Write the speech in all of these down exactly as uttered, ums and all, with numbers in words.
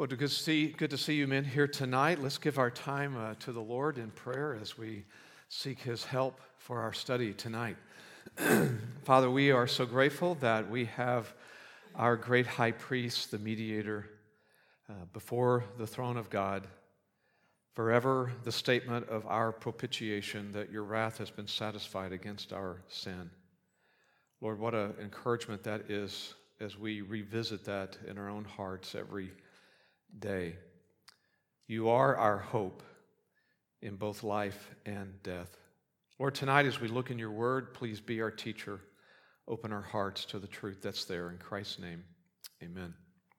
Well, good to see, good to see you men here tonight. Let's give our time uh, to the Lord in prayer as we seek His help for our study tonight. Father, we are so grateful that we have our great high priest, the mediator, uh, before the throne of God, forever the statement of our propitiation that your wrath has been satisfied against our sin. Lord, what an encouragement that is as we revisit that in our own hearts every day. You are our hope in both life and death. Lord, tonight as we look in your word, please be our teacher. Open our hearts to the truth that's there. In Christ's name, amen.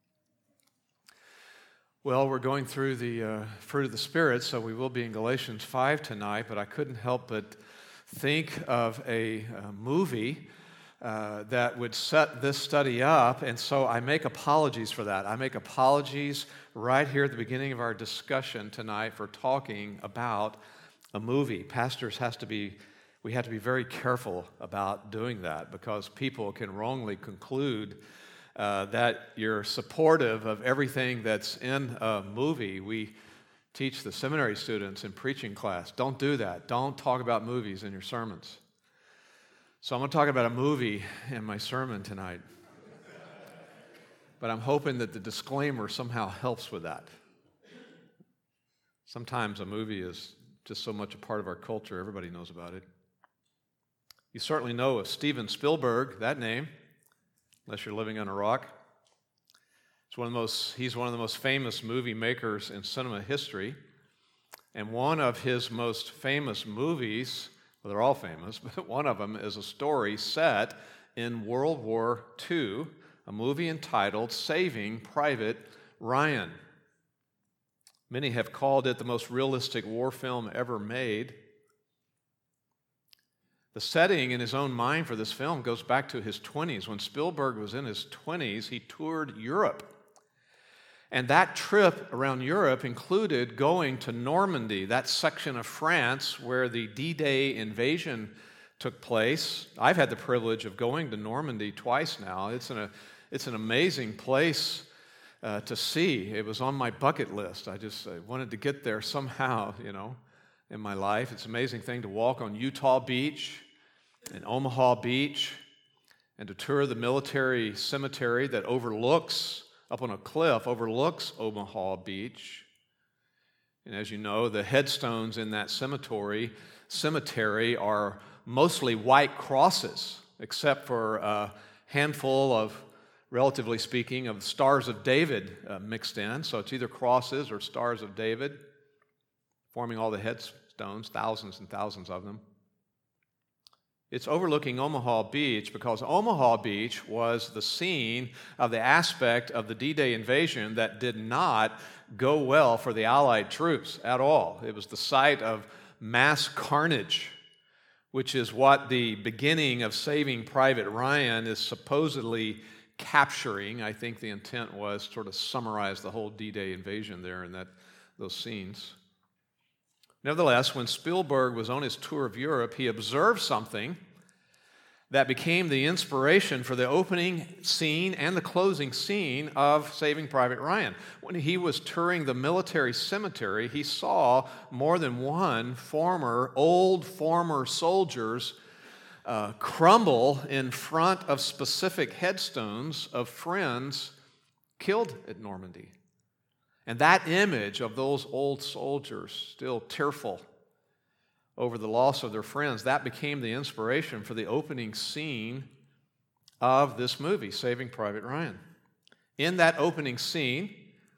Well, we're going through the uh, fruit of the Spirit, so we will be in Galatians five tonight, but I couldn't help but think of a, a movie Uh, that would set this study up, and so I make apologies for that. I make apologies right here at the beginning of our discussion tonight for talking about a movie. Pastors has to be, we have to be very careful about doing that because people can wrongly conclude uh, that you're supportive of everything that's in a movie. We teach the seminary students in preaching class, don't do that. Don't talk about movies in your sermons. So I'm going to talk about a movie in my sermon tonight. But I'm hoping that the disclaimer somehow helps with that. Sometimes a movie is just so much a part of our culture, everybody knows about it. You certainly know of Steven Spielberg, that name, unless you're living on a rock. It's one of the most, he's one of the most famous movie makers in cinema history. And one of his most famous movies, well, they're all famous, but one of them is a story set in World War Two, a movie entitled Saving Private Ryan. Many have called it the most realistic war film ever made. The setting in his own mind for this film goes back to his twenties. When Spielberg was in his twenties, he toured Europe. And that trip around Europe included going to Normandy, that section of France where the D-Day invasion took place. I've had the privilege of going to Normandy twice now. It's an, a, it's an amazing place uh, to see. It was on my bucket list. I just I wanted to get there somehow, you know, in my life. It's an amazing thing to walk on Utah Beach and Omaha Beach and to tour the military cemetery that overlooks up on a cliff, overlooks Omaha Beach. And as you know, the headstones in that cemetery, cemetery are mostly white crosses, except for a handful of, relatively speaking, of Stars of David uh, mixed in. So it's either crosses or Stars of David, forming all the headstones, thousands and thousands of them. It's overlooking Omaha Beach because Omaha Beach was the scene of the aspect of the D-Day invasion that did not go well for the Allied troops at all. It was the site of mass carnage, which is what the beginning of Saving Private Ryan is supposedly capturing. I think the intent was to sort of summarize the whole D-Day invasion there in that those scenes. Nevertheless, when Spielberg was on his tour of Europe, he observed something that became the inspiration for the opening scene and the closing scene of Saving Private Ryan. When he was touring the military cemetery, he saw more than one former, old former soldiers uh, crumble in front of specific headstones of friends killed at Normandy. And that image of those old soldiers, still tearful over the loss of their friends, that became the inspiration for the opening scene of this movie, Saving Private Ryan. In that opening scene,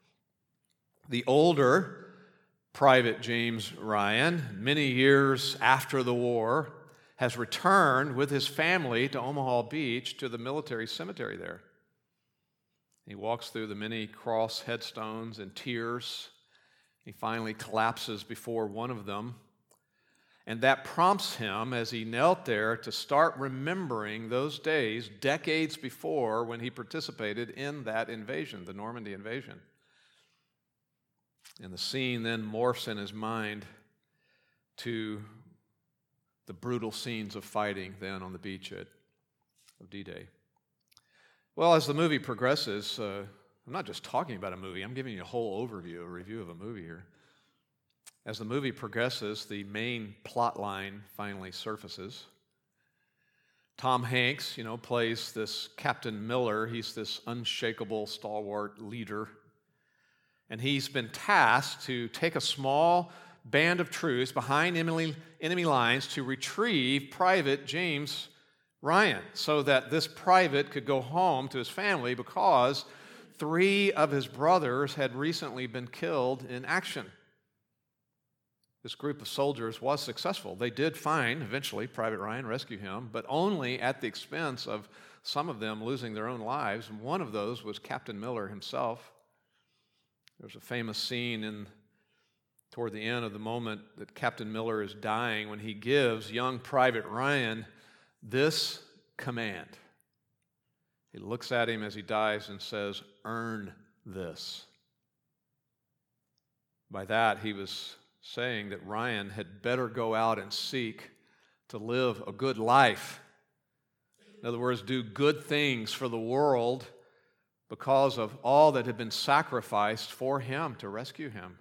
the older Private James Ryan, many years after the war, has returned with his family to Omaha Beach to the military cemetery there. He walks through the many cross headstones in tears. He finally collapses before one of them. And that prompts him, as he knelt there, to start remembering those days, decades before, when he participated in that invasion, the Normandy invasion. And the scene then morphs in his mind to the brutal scenes of fighting then on the beach at, of D-Day. Well, as the movie progresses, uh, I'm not just talking about a movie, I'm giving you a whole overview, a review of a movie here. As the movie progresses, the main plot line finally surfaces. Tom Hanks, you know, plays this Captain Miller. He's this unshakable, stalwart leader. And he's been tasked to take a small band of troops behind enemy, enemy lines to retrieve Private James Ryan so that this private could go home to his family because three of his brothers had recently been killed in action. This group of soldiers was successful. They did find, eventually, Private Ryan, rescue him, but only at the expense of some of them losing their own lives. And one of those was Captain Miller himself. There's a famous scene in toward the end of the moment that Captain Miller is dying when he gives young Private Ryan this command. He looks at him as he dies and says, "Earn this." By that, he was saying that Ryan had better go out and seek to live a good life. In other words, do good things for the world because of all that had been sacrificed for him to rescue him.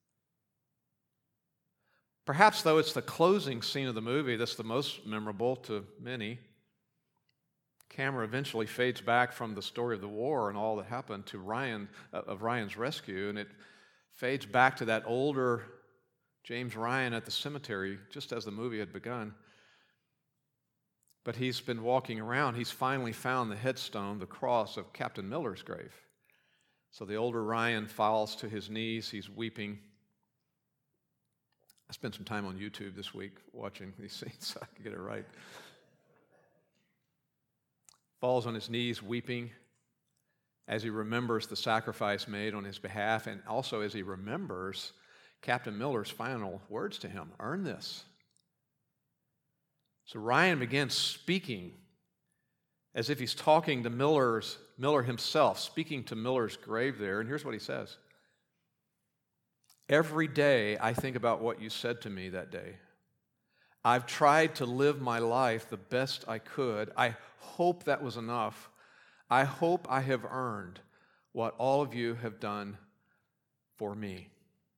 Perhaps, though, it's the closing scene of the movie that's the most memorable to many. Camera eventually fades back from the story of the war and all that happened to Ryan, uh, of Ryan's rescue, and it fades back to that older James Ryan at the cemetery, just as the movie had begun. But he's been walking around. He's finally found the headstone, the cross of Captain Miller's grave. So the older Ryan falls to his knees. He's weeping. I spent some time on YouTube this week watching these scenes so I could get it right. Falls on his knees, weeping, as he remembers the sacrifice made on his behalf, and also as he remembers Captain Miller's final words to him, "Earn this." So Ryan begins speaking as if he's talking to Miller's, Miller himself, speaking to Miller's grave there, and here's what he says. "Every day I think about what you said to me that day. I've tried to live my life the best I could. I hope that was enough. I hope I have earned what all of you have done for me."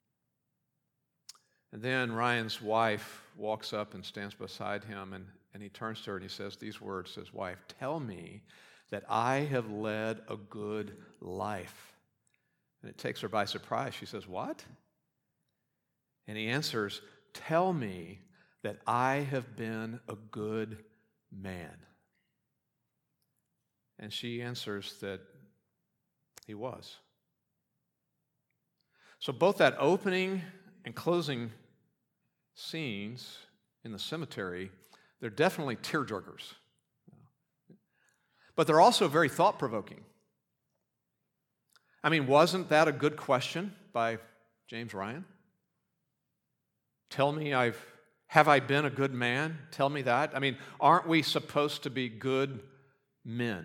And then Ryan's wife walks up and stands beside him, and, and he turns to her and he says these words to his wife, "Tell me that I have led a good life." And it takes her by surprise. She says, "What?" And he answers, "Tell me that I have been a good man." And she answers that he was. So both that opening and closing scenes in the cemetery, they're definitely tearjerkers. But they're also very thought-provoking. I mean, wasn't that a good question by James Ryan? Tell me, I've have I been a good man? Tell me that. I mean, aren't we supposed to be good men?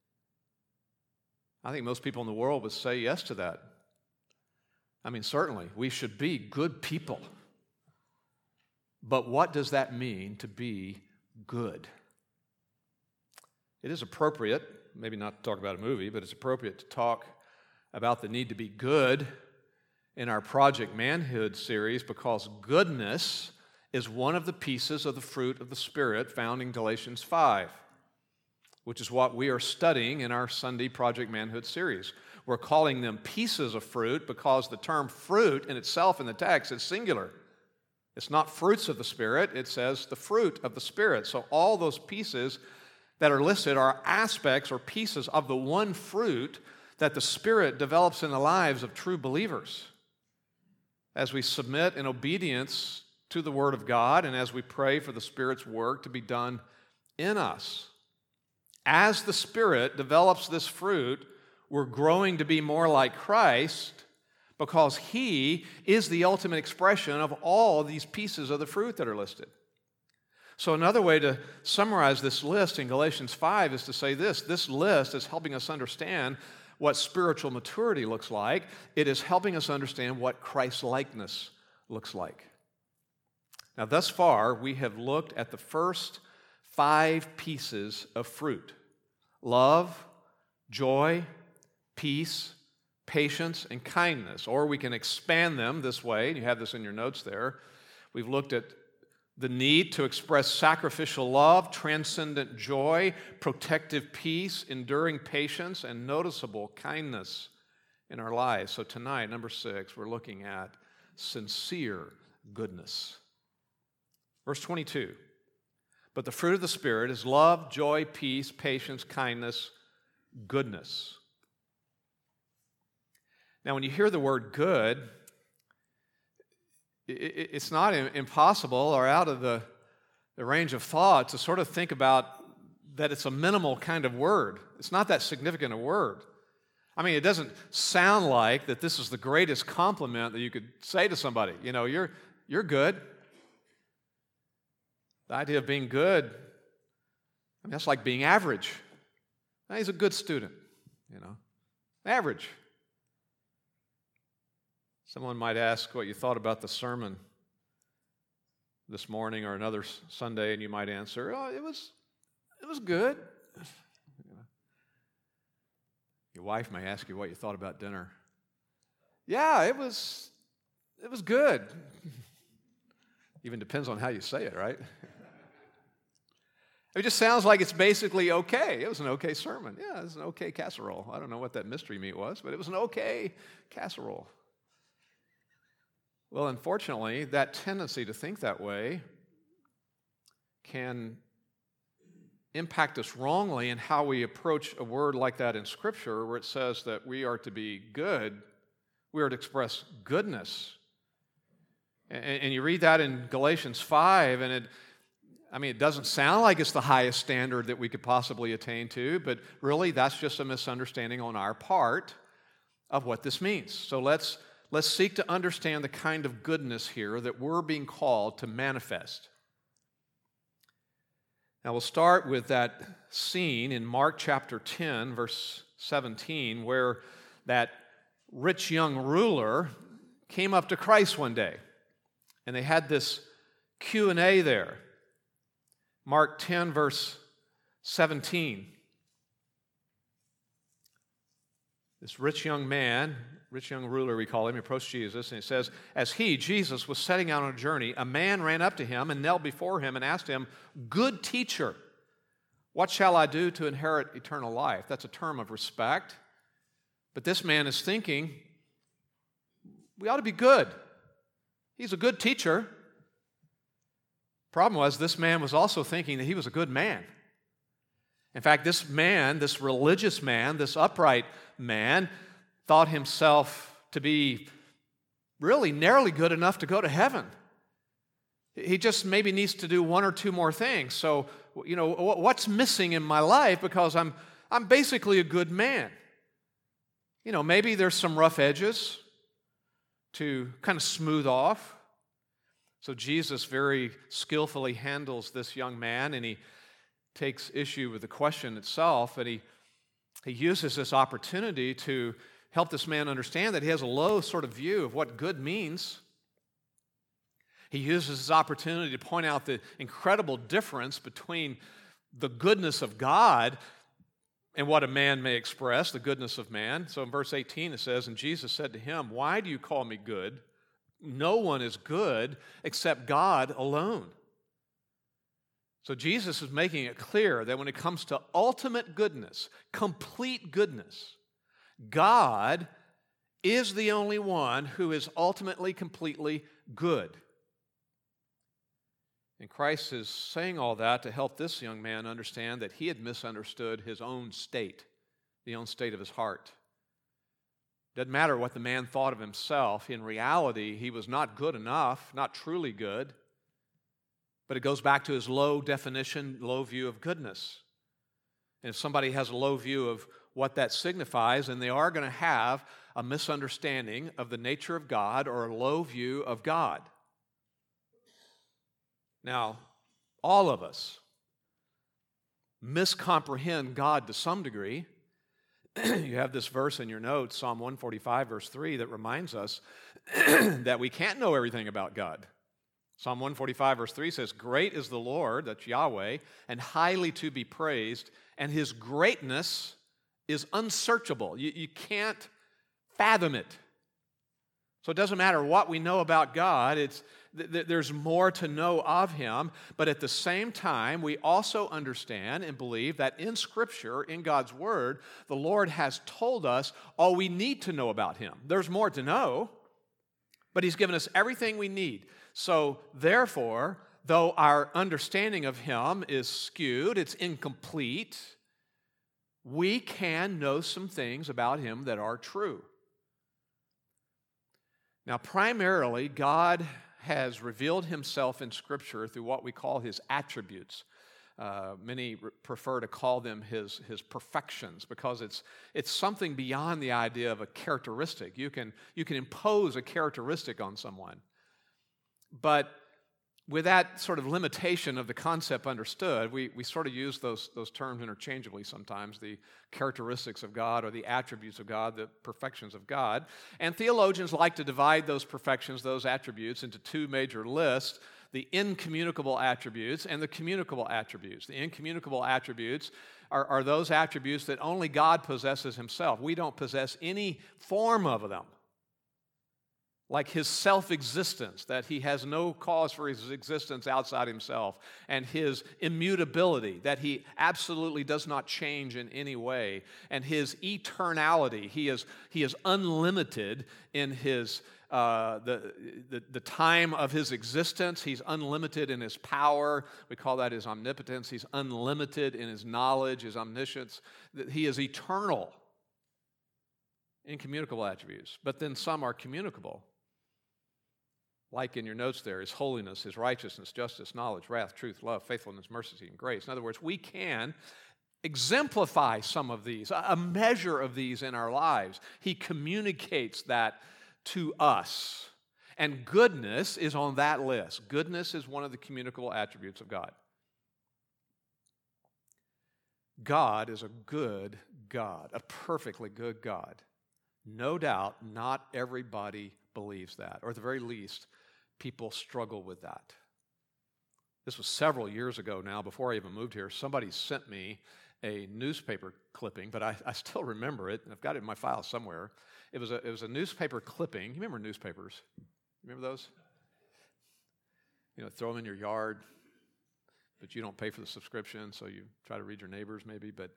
I think most people in the world would say yes to that. I mean, certainly, we should be good people. But what does that mean to be good? It is appropriate, maybe not to talk about a movie, but it's appropriate to talk about the need to be good in our Project Manhood series because goodness is one of the pieces of the fruit of the Spirit found in Galatians five, which is what we are studying in our Sunday Project Manhood series. We're calling them pieces of fruit because the term fruit in itself in the text is singular. It's not fruits of the Spirit, it says the fruit of the Spirit. So all those pieces that are listed are aspects or pieces of the one fruit that the Spirit develops in the lives of true believers. As we submit in obedience to the Word of God and as we pray for the Spirit's work to be done in us. As the Spirit develops this fruit, we're growing to be more like Christ because He is the ultimate expression of all these pieces of the fruit that are listed. So another way to summarize this list in Galatians five is to say this. This list is helping us understand what spiritual maturity looks like. It is helping us understand what Christ-likeness looks like. Now, thus far, we have looked at the first five pieces of fruit: love, joy, peace, patience, and kindness. Or we can expand them this way, and you have this in your notes there. We've looked at the need to express sacrificial love, transcendent joy, protective peace, enduring patience, and noticeable kindness in our lives. So tonight, number six, we're looking at sincere goodness. Verse twenty-two, but the fruit of the Spirit is love, joy, peace, patience, kindness, goodness. Now, when you hear the word good, it's not impossible or out of the, the range of thought to sort of think about that it's a minimal kind of word. It's not that significant a word. I mean, it doesn't sound like that this is the greatest compliment that you could say to somebody. You know, you're, you're good. The idea of being good, I mean, that's like being average. He's a good student, you know, average. Someone might ask what you thought about the sermon this morning or another Sunday, and you might answer, "Oh, it was, it was good." Your wife may ask you what you thought about dinner. Yeah, it was, it was good. Even depends on how you say it, right? It just sounds like it's basically okay. It was an okay sermon. Yeah, it was an okay casserole. I don't know what that mystery meat was, but it was an okay casserole. Well, unfortunately, that tendency to think that way can impact us wrongly in how we approach a word like that in Scripture, where it says that we are to be good, we are to express goodness. And, and you read that in Galatians five, and it, I mean, it doesn't sound like it's the highest standard that we could possibly attain to, but really that's just a misunderstanding on our part of what this means. So let's Let's seek to understand the kind of goodness here that we're being called to manifest. Now, we'll start with that scene in Mark chapter ten, verse seventeen, where that rich young ruler came up to Christ one day, and they had this Q and A there. Mark ten, verse seventeen. This rich young man, rich young ruler, we call him, approached Jesus, and it says, as he, Jesus, was setting out on a journey, a man ran up to him and knelt before him and asked him, "Good teacher, what shall I do to inherit eternal life?" That's a term of respect. But this man is thinking, we ought to be good. He's a good teacher. Problem was, this man was also thinking that he was a good man. In fact, this man, this religious man, this upright man, thought himself to be really nearly good enough to go to heaven. He just maybe needs to do one or two more things. So, you know, what's missing in my life, because I'm I'm basically a good man. You know, maybe there's some rough edges to kind of smooth off. So Jesus very skillfully handles this young man, and he takes issue with the question itself, and he, he uses this opportunity to help this man understand that he has a low sort of view of what good means. He uses this opportunity to point out the incredible difference between the goodness of God and what a man may express, the goodness of man. So in verse eighteen it says, and Jesus said to him, "Why do you call me good? No one is good except God alone." So Jesus is making it clear that when it comes to ultimate goodness, complete goodness, God is the only one who is ultimately, completely good. And Christ is saying all that to help this young man understand that he had misunderstood his own state, the own state of his heart. Doesn't matter what the man thought of himself. In reality, he was not good enough, not truly good. But it goes back to his low definition, low view of goodness. And if somebody has a low view of what that signifies, then they are going to have a misunderstanding of the nature of God or a low view of God. Now, all of us miscomprehend God to some degree. You have this verse in your notes, Psalm one forty-five, verse three, that reminds us that we can't know everything about God. Psalm one forty-five, verse three says, "Great is the Lord," that's Yahweh, "and highly to be praised, and His greatness is unsearchable." You, you can't fathom it. So it doesn't matter what we know about God, it's, th- th- there's more to know of Him, but at the same time, we also understand and believe that in Scripture, in God's Word, the Lord has told us all we need to know about Him. There's more to know, but He's given us everything we need. So therefore, though our understanding of Him is skewed, it's incomplete, we can know some things about Him that are true. Now, primarily, God has revealed Himself in Scripture through what we call His attributes. Uh, many re- prefer to call them His, his perfections because it's, it's something beyond the idea of a characteristic. You can, you can impose a characteristic on someone. But with that sort of limitation of the concept understood, we, we sort of use those, those terms interchangeably sometimes, the characteristics of God or the attributes of God, the perfections of God. And theologians like to divide those perfections, those attributes, into two major lists, the incommunicable attributes and the communicable attributes. The incommunicable attributes are, are those attributes that only God possesses Himself. We don't possess any form of them. Like His self-existence, that He has no cause for His existence outside Himself, and His immutability, that He absolutely does not change in any way, and His eternality, He is, he is unlimited in His uh, the, the, the time of His existence. He's unlimited in His power. We call that His omnipotence. He's unlimited in His knowledge, His omniscience. He is eternal. Incommunicable attributes. But then some are communicable. Like in your notes there, His holiness, His righteousness, justice, knowledge, wrath, truth, love, faithfulness, mercy, and grace. In other words, we can exemplify some of these, a measure of these in our lives. He communicates that to us. And goodness is on that list. Goodness is one of the communicable attributes of God. God is a good God, a perfectly good God. No doubt, not everybody believes that, or at the very least, people struggle with that. This was several years ago now, before I even moved here. Somebody sent me a newspaper clipping, but I, I still remember it, and I've got it in my file somewhere. It was a, it was a newspaper clipping. You remember newspapers? Remember those? You know, throw them in your yard, but you don't pay for the subscription, so you try to read your neighbors maybe, but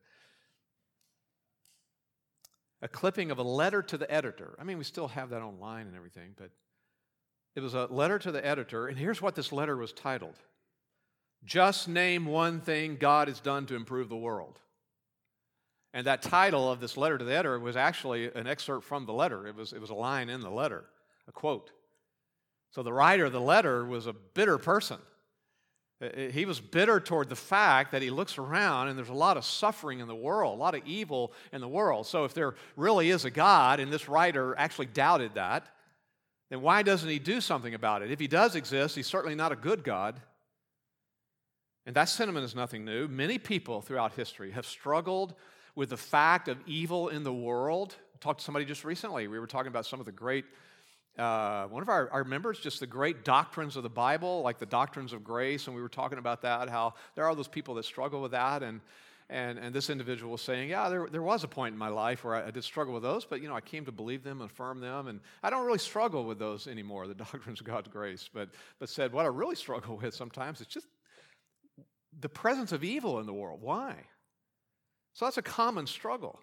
a clipping of a letter to the editor. I mean, we still have that online and everything, but it was a letter to the editor, and here's what this letter was titled. Just name one thing God has done to improve the world. And that title of this letter to the editor was actually an excerpt from the letter. It was, it was a line in the letter, a quote. So the writer of the letter was a bitter person. He was bitter toward the fact that he looks around and there's a lot of suffering in the world, a lot of evil in the world. So if there really is a God, and this writer actually doubted that, then why doesn't he do something about it? If he does exist, he's certainly not a good God. And that sentiment is nothing new. Many people throughout history have struggled with the fact of evil in the world. I talked to somebody just recently. We were talking about some of the great Uh, one of our, our members, just the great doctrines of the Bible, like the doctrines of grace, and we were talking about that, how there are those people that struggle with that, and and and this individual was saying, yeah, there, there was a point in my life where I, I did struggle with those, but, you know, I came to believe them and affirm them, and I don't really struggle with those anymore, the doctrines of God's grace, but, but said what I really struggle with sometimes is just the presence of evil in the world. Why? So that's a common struggle.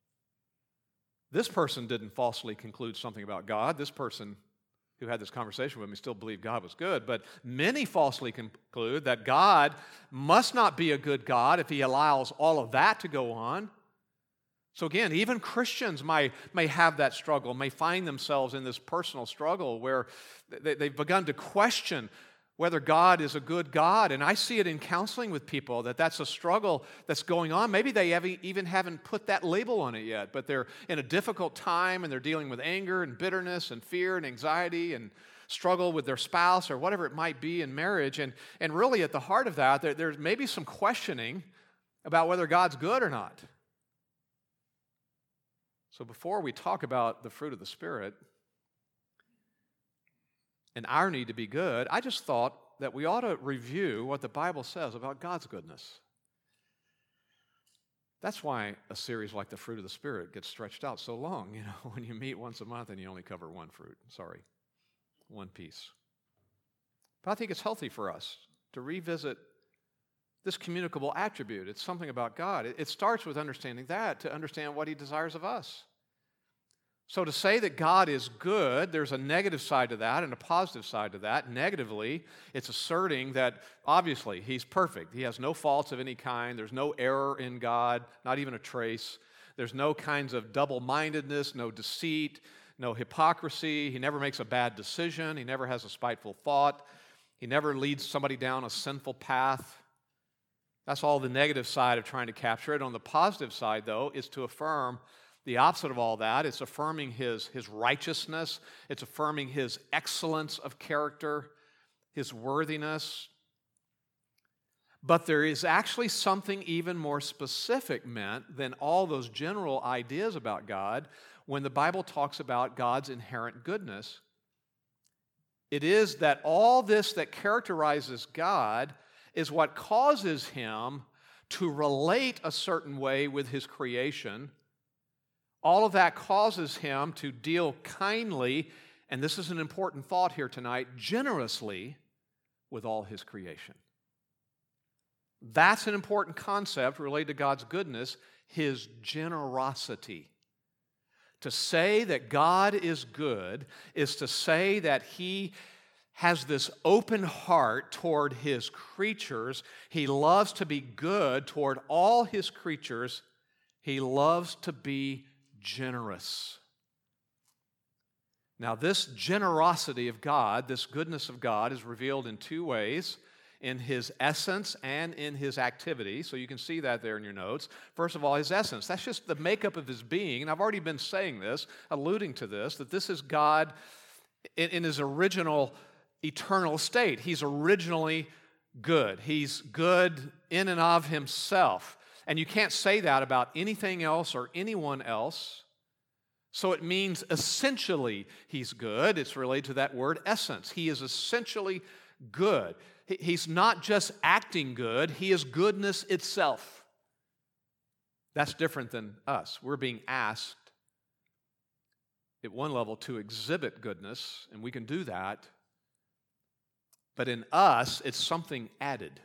This person didn't falsely conclude something about God. This person who had this conversation with me still believed God was good. But many falsely conclude that God must not be a good God if He allows all of that to go on. So again, even Christians may, may have that struggle, may find themselves in this personal struggle where they, they've begun to question whether God is a good God. And I see it in counseling with people that that's a struggle that's going on. Maybe they haven't, even haven't put that label on it yet, but they're in a difficult time and they're dealing with anger and bitterness and fear and anxiety and struggle with their spouse or whatever it might be in marriage. And, and really at the heart of that, there, there's maybe some questioning about whether God's good or not. So before we talk about the fruit of the Spirit and our need to be good, I just thought that we ought to review what the Bible says about God's goodness. That's why a series like the Fruit of the Spirit gets stretched out so long. You know, when you meet once a month and you only cover one fruit. Sorry, one piece. But I think it's healthy for us to revisit this communicable attribute. It's something about God. It starts with understanding that, to understand what He desires of us. So to say that God is good, there's a negative side to that and a positive side to that. Negatively, it's asserting that obviously He's perfect. He has no faults of any kind. There's no error in God, not even a trace. There's no kinds of double-mindedness, no deceit, no hypocrisy. He never makes a bad decision. He never has a spiteful thought. He never leads somebody down a sinful path. That's all the negative side of trying to capture it. On the positive side, though, is to affirm the opposite of all that. It's affirming his, his righteousness. It's affirming His excellence of character, His worthiness. But there is actually something even more specific meant than all those general ideas about God when the Bible talks about God's inherent goodness. It is that all this that characterizes God is what causes Him to relate a certain way with His creation. All of that causes Him to deal kindly, and this is an important thought here tonight, generously with all His creation. That's an important concept related to God's goodness, His generosity. To say that God is good is to say that He has this open heart toward His creatures. He loves to be good toward all His creatures. He loves to be generous. Now, this generosity of God, this goodness of God, is revealed in two ways: in His essence and in His activity. So you can see that there in your notes. First of all, His essence. That's just the makeup of His being. And I've already been saying this, alluding to this, that this is God in, in His original eternal state. He's originally good. He's good in and of Himself. And you can't say that about anything else or anyone else. So it means essentially He's good. It's related to that word essence. He is essentially good. He's not just acting good. He is goodness itself. That's different than us. We're being asked at one level to exhibit goodness, and we can do that. But in us, it's something added.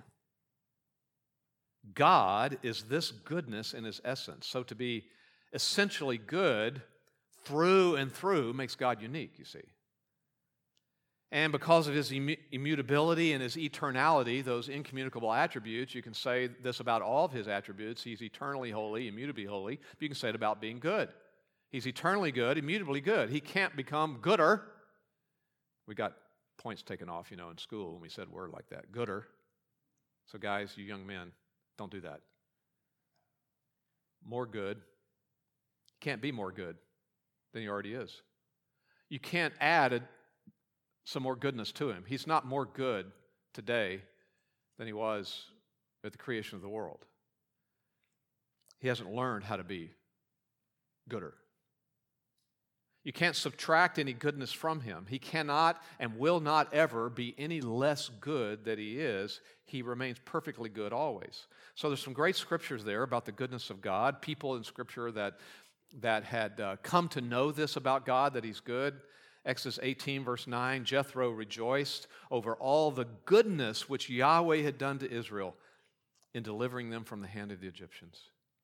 God is this goodness in His essence. So to be essentially good through and through makes God unique, you see. And because of His immutability and His eternality, those incommunicable attributes, you can say this about all of His attributes. He's eternally holy, immutably holy. But you can say it about being good. He's eternally good, immutably good. He can't become gooder. We got points taken off, you know, in school when we said a word like that, gooder. So guys, you young men, don't do that. More good. Can't be more good than He already is. You can't add a, some more goodness to Him. He's not more good today than He was at the creation of the world. He hasn't learned how to be gooder. You can't subtract any goodness from Him. He cannot and will not ever be any less good than He is. He remains perfectly good always. So there's some great scriptures there about the goodness of God, people in Scripture that, that had uh, come to know this about God, that He's good. Exodus eighteen, verse nine, Jethro rejoiced over all the goodness which Yahweh had done to Israel in delivering them from the hand of the Egyptians.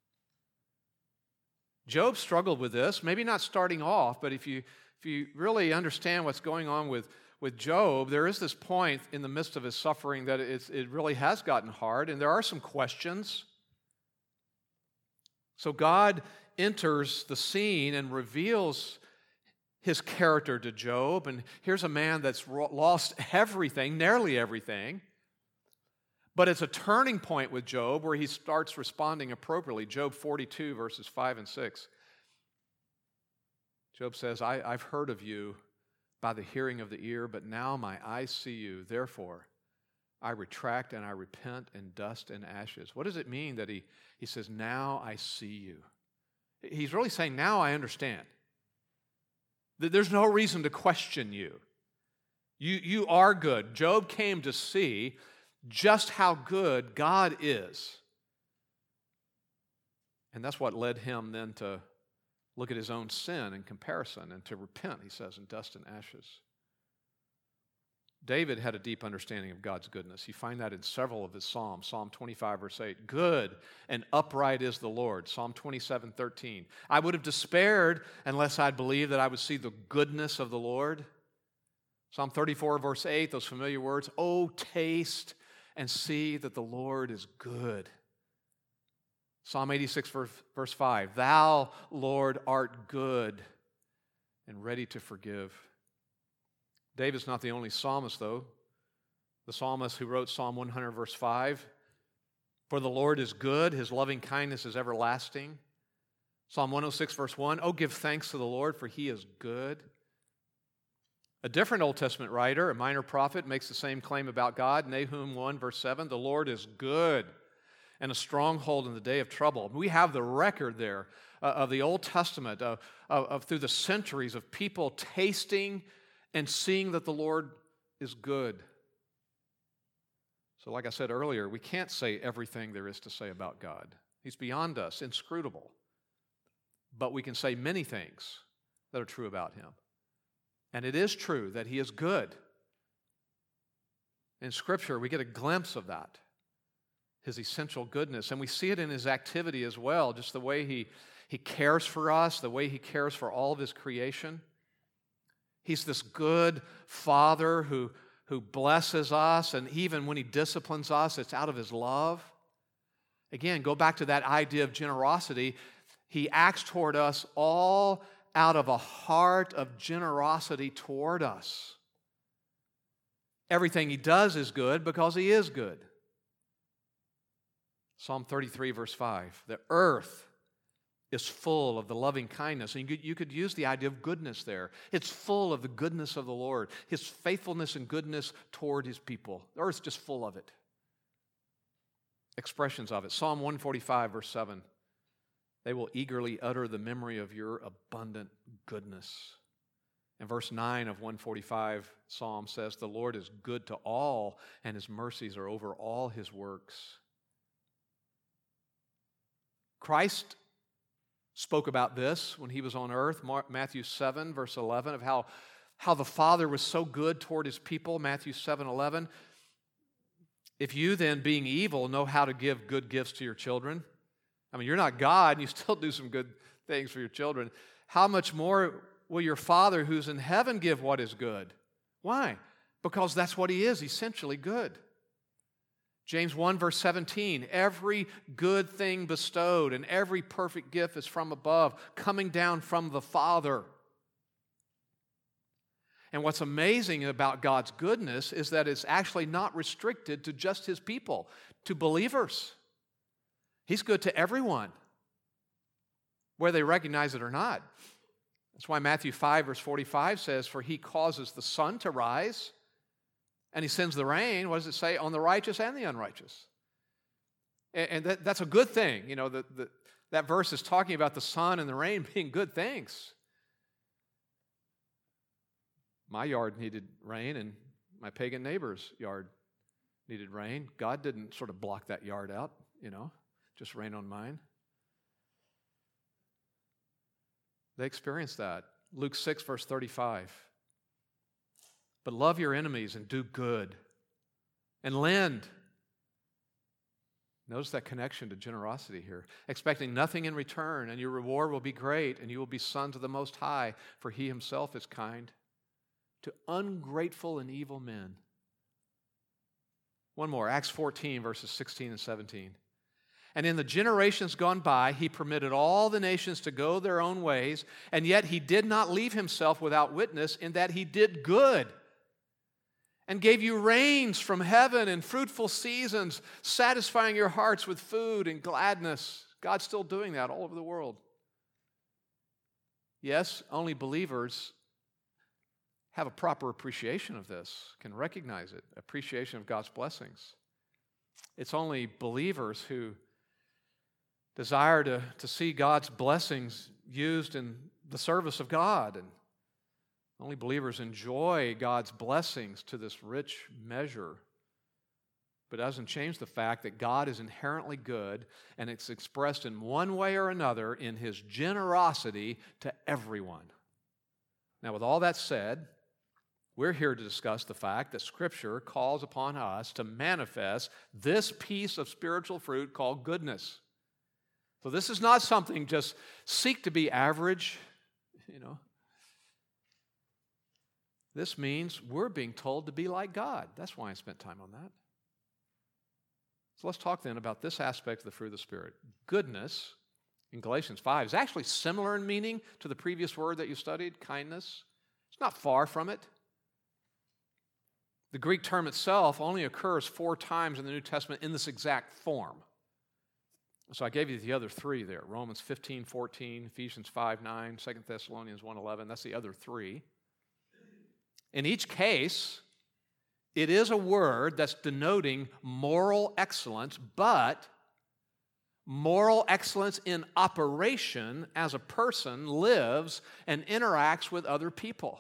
Job struggled with this, maybe not starting off, but if you, if you really understand what's going on with, with Job, there is this point in the midst of his suffering that it's, it really has gotten hard, and there are some questions. So God enters the scene and reveals His character to Job, and here's a man that's lost everything, nearly everything, but it's a turning point with Job where he starts responding appropriately. Job forty-two, verses five and six. Job says, I, I've heard of you by the hearing of the ear, but now my eyes see you. Therefore, I retract and I repent in dust and ashes. What does it mean that he, he says, now I see you? He's really saying, now I understand. There's no reason to question you. You, you are good. Job came to see just how good God is. And that's what led him then to look at his own sin in comparison and to repent, he says, in dust and ashes. David had a deep understanding of God's goodness. You find that in several of his Psalms. Psalm twenty-five, verse eight, good and upright is the Lord. Psalm twenty-seven, thirteen, I would have despaired unless I'd believed that I would see the goodness of the Lord. Psalm thirty-four, verse eight, those familiar words, oh, taste and see that the Lord is good. Psalm eighty-six, verse five, thou, Lord, art good and ready to forgive. David's not the only psalmist, though. The psalmist who wrote Psalm one hundred, verse five, for the Lord is good, his loving kindness is everlasting. Psalm one oh six, verse one, oh, give thanks to the Lord, for he is good. A different Old Testament writer, a minor prophet, makes the same claim about God. Nahum one, verse seven, the Lord is good and a stronghold in the day of trouble. We have the record there uh, of the Old Testament, uh, of, of through the centuries of people tasting and seeing that the Lord is good. So like I said earlier, we can't say everything there is to say about God. He's beyond us, inscrutable. But we can say many things that are true about him. And it is true that he is good. In Scripture, we get a glimpse of that, his essential goodness. And we see it in his activity as well, just the way he, he cares for us, the way he cares for all of his creation. He's this good Father who, who blesses us, and even when he disciplines us, it's out of his love. Again, go back to that idea of generosity. He acts toward us all out of a heart of generosity toward us. Everything he does is good because he is good. Psalm thirty-three, verse five, the earth is full of the loving kindness. And you could, you could use the idea of goodness there. It's full of the goodness of the Lord, his faithfulness and goodness toward his people. The earth's just full of it. Expressions of it. Psalm one forty-five, verse seven, they will eagerly utter the memory of your abundant goodness. And verse nine of one forty-five Psalm says, the Lord is good to all, and his mercies are over all his works. Christ spoke about this when he was on earth, Matthew seven, verse eleven, of how, how the Father was so good toward his people, Matthew seven, eleven. If you then, being evil, know how to give good gifts to your children, I mean, you're not God, and you still do some good things for your children, how much more will your Father who's in heaven give what is good? Why? Because that's what he is, essentially good. James one, verse seventeen, every good thing bestowed and every perfect gift is from above, coming down from the Father. And what's amazing about God's goodness is that it's actually not restricted to just his people, to believers. He's good to everyone, whether they recognize it or not. That's why Matthew five, verse forty-five says, for he causes the sun to rise, and he sends the rain, what does it say? On the righteous and the unrighteous. And, and that, that's a good thing. You know, the, the, that verse is talking about the sun and the rain being good things. My yard needed rain, and my pagan neighbor's yard needed rain. God didn't sort of block that yard out, you know, just rain on mine. They experienced that. Luke six, verse thirty-five. But love your enemies and do good and lend. Notice that connection to generosity here. Expecting nothing in return, and your reward will be great, and you will be sons of the Most High, for he himself is kind to ungrateful and evil men. One more, Acts fourteen, verses sixteen and seventeen. And in the generations gone by, he permitted all the nations to go their own ways, and yet he did not leave himself without witness in that he did good and gave you rains from heaven and fruitful seasons, satisfying your hearts with food and gladness. God's still doing that all over the world. Yes, only believers have a proper appreciation of this, can recognize it, appreciation of God's blessings. It's only believers who desire to, to see God's blessings used in the service of God, and only believers enjoy God's blessings to this rich measure but it doesn't change the fact that God is inherently good, and it's expressed in one way or another in His generosity to everyone. Now, with all that said, we're here to discuss the fact that Scripture calls upon us to manifest this piece of spiritual fruit called goodness. So this is not something just seek to be average, you know. This means we're being told to be like God. That's why I spent time on that. So let's talk then about this aspect of the fruit of the Spirit. Goodness, in Galatians five, is actually similar in meaning to the previous word that you studied, kindness. It's not far from it. The Greek term itself only occurs four times in the New Testament in this exact form. So I gave you the other three there, Romans fifteen, fourteen, Ephesians five, nine, Second Thessalonians one, eleven. That's the other three. In each case, it is a word that's denoting moral excellence, but moral excellence in operation as a person lives and interacts with other people.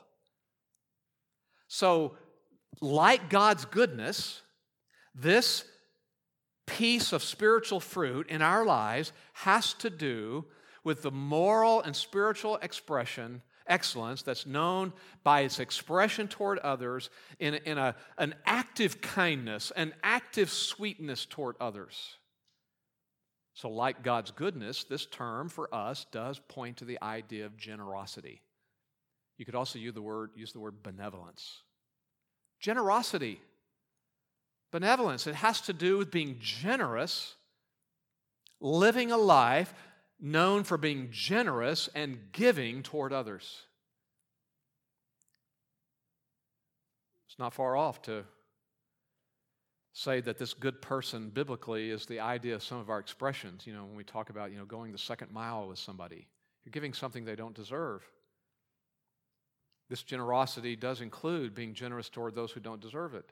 So, like God's goodness, this piece of spiritual fruit in our lives has to do with the moral and spiritual expression, excellence that's known by its expression toward others in, in a, an active kindness, an active sweetness toward others. So like God's goodness, this term for us does point to the idea of generosity. You could also use the word, use the word benevolence. Generosity, benevolence, it has to do with being generous, living a life known for being generous and giving toward others. It's not far off to say that this good person biblically is the idea of some of our expressions. You know, when we talk about, you know, going the second mile with somebody, you're giving something they don't deserve. This generosity does include being generous toward those who don't deserve it.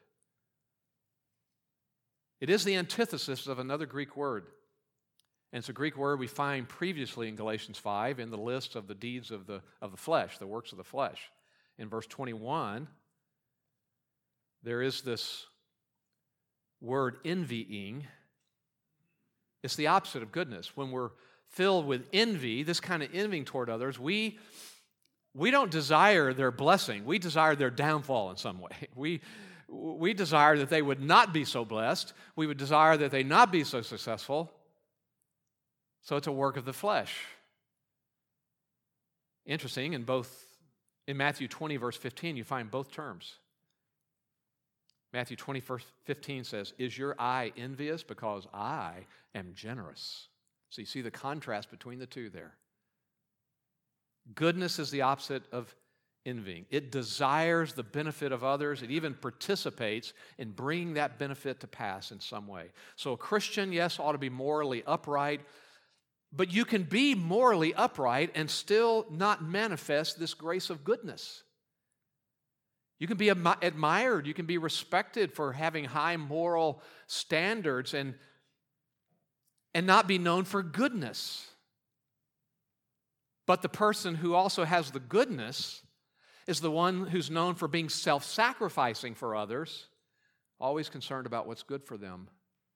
It is the antithesis of another Greek word. And it's a Greek word we find previously in Galatians five in the list of the deeds of the, of the flesh, the works of the flesh. In verse twenty-one, there is this word envying. It's the opposite of goodness. When we're filled with envy, this kind of envying toward others, we, we don't desire their blessing. We desire their downfall in some way. We, we desire that they would not be so blessed. We would desire that they not be so successful. So it's a work of the flesh. Interesting, in both, in Matthew twenty, verse fifteen, you find both terms. Matthew twenty, verse fifteen says, "Is your eye envious? Because I am generous." So you see the contrast between the two there. Goodness is the opposite of envying. It desires the benefit of others. It even participates in bringing that benefit to pass in some way. So a Christian, yes, ought to be morally upright, but you can be morally upright and still not manifest this grace of goodness. You can be admired, you can be respected for having high moral standards and, and not be known for goodness. But the person who also has the goodness is the one who's known for being self-sacrificing for others, always concerned about what's good for them.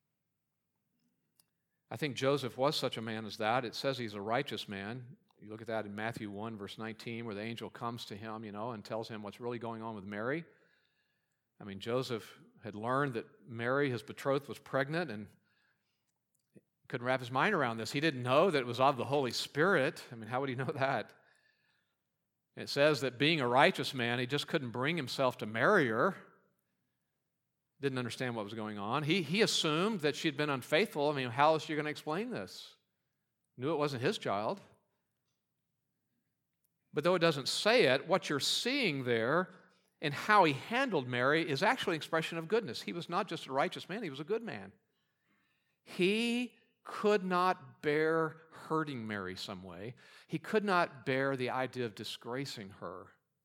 I think Joseph was such a man as that. It says he's a righteous man. You look at that in Matthew one, verse nineteen, where the angel comes to him, you know, and tells him what's really going on with Mary. I mean, Joseph had learned that Mary, his betrothed, was pregnant and couldn't wrap his mind around this. He didn't know that it was of the Holy Spirit. I mean, how would he know that? It says that being a righteous man, he just couldn't bring himself to marry her. Didn't understand what was going on. He, he assumed that she'd been unfaithful. I mean, how is she going to explain this? Knew it wasn't his child. But though it doesn't say it, what you're seeing there in how he handled Mary is actually an expression of goodness. He was not just a righteous man, he was a good man. He could not bear hurting Mary some way. He could not bear the idea of disgracing her.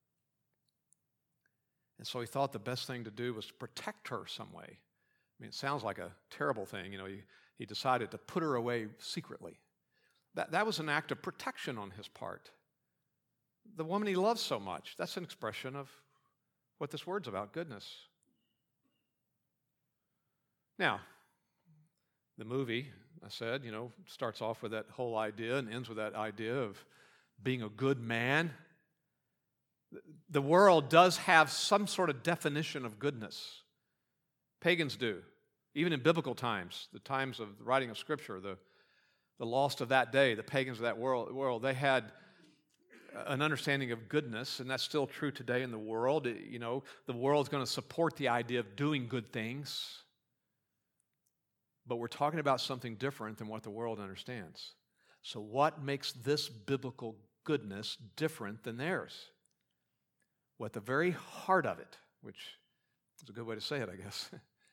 And so he thought the best thing to do was to protect her some way. I mean, it sounds like a terrible thing. You know, he, he decided to put her away secretly. That, that was an act of protection on his part. The woman he loves so much, that's an expression of what this word's about, goodness. Now, the movie, I said, you know, starts off with that whole idea and ends with that idea of being a good man. The world does have some sort of definition of goodness. Pagans do. Even in biblical times, the times of the writing of Scripture, the, the lost of that day, the pagans of that world, world, they had an understanding of goodness, and that's still true today in the world. You know, the world's going to support the idea of doing good things, but we're talking about something different than what the world understands. So what makes this biblical goodness different than theirs? Well, at the very heart of it, which is a good way to say it, I guess.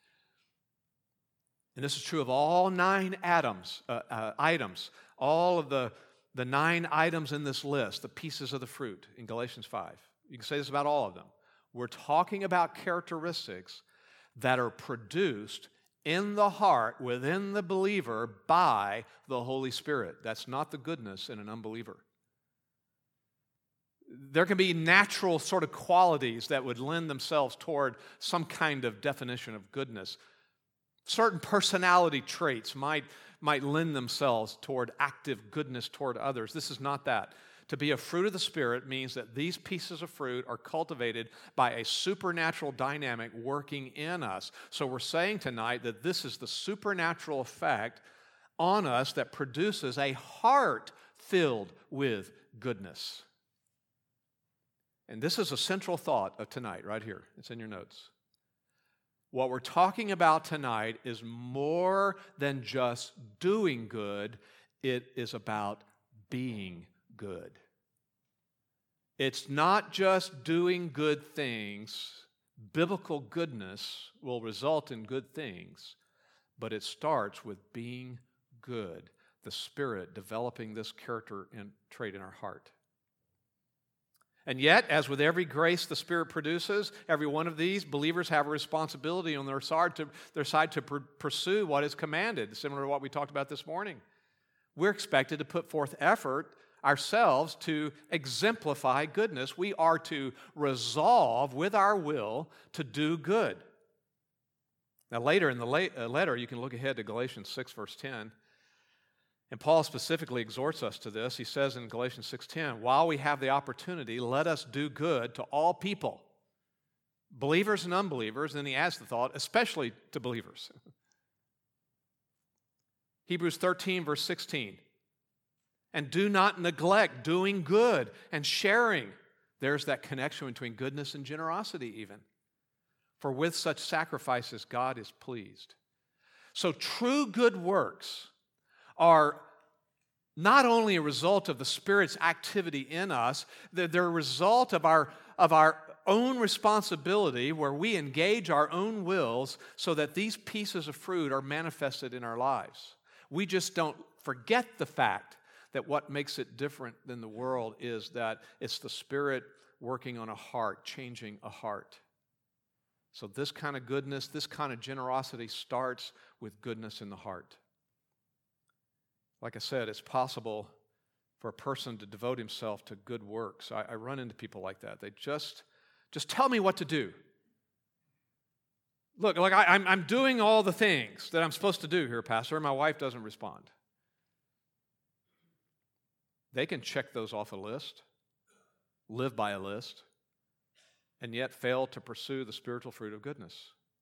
And this is true of all nine atoms, uh, uh, items, all of the, the nine items in this list, the pieces of the fruit in Galatians five. You can say this about all of them. We're talking about characteristics that are produced in the heart, within the believer, by the Holy Spirit. That's not the goodness in an unbeliever. There can be natural sort of qualities that would lend themselves toward some kind of definition of goodness. Certain personality traits might, might lend themselves toward active goodness toward others. This is not that. To be a fruit of the Spirit means that these pieces of fruit are cultivated by a supernatural dynamic working in us. So we're saying tonight that this is the supernatural effect on us that produces a heart filled with goodness. And this is a central thought of tonight, right here. It's in your notes. What we're talking about tonight is more than just doing good. It is about being good. It's not just doing good things. Biblical goodness will result in good things, but it starts with being good, the Spirit developing this character and trait in our heart. And yet, as with every grace the Spirit produces, every one of these, believers have a responsibility on their side to, their side to pr- pursue what is commanded, similar to what we talked about this morning. We're expected to put forth effort ourselves to exemplify goodness. We are to resolve with our will to do good. Now, later in the letter, you can look ahead to Galatians six, verse ten. And Paul specifically exhorts us to this. He says in Galatians six ten, while we have the opportunity, let us do good to all people, believers and unbelievers. And then he adds the thought, especially to believers. Hebrews thirteen, verse sixteen. And do not neglect doing good and sharing. There's that connection between goodness and generosity even. For with such sacrifices, God is pleased. So true good works are not only a result of the Spirit's activity in us, they're a result of our, of our own responsibility where we engage our own wills so that these pieces of fruit are manifested in our lives. We just don't forget the fact that what makes it different than the world is that it's the Spirit working on a heart, changing a heart. So this kind of goodness, this kind of generosity starts with goodness in the heart. Like I said, it's possible for a person to devote himself to good works. I, I run into people like that. They just, just tell me what to do. Look, like I, I'm, I'm doing all the things that I'm supposed to do here, Pastor, and my wife doesn't respond. They can check those off a list, live by a list, and yet fail to pursue the spiritual fruit of goodness.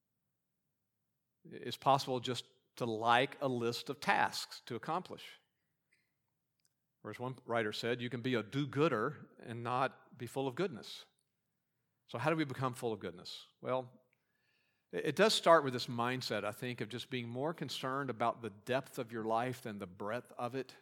It's possible just to like a list of tasks to accomplish. Or as one writer said, you can be a do-gooder and not be full of goodness. So how do we become full of goodness? Well, it does start with this mindset, I think, of just being more concerned about the depth of your life than the breadth of it.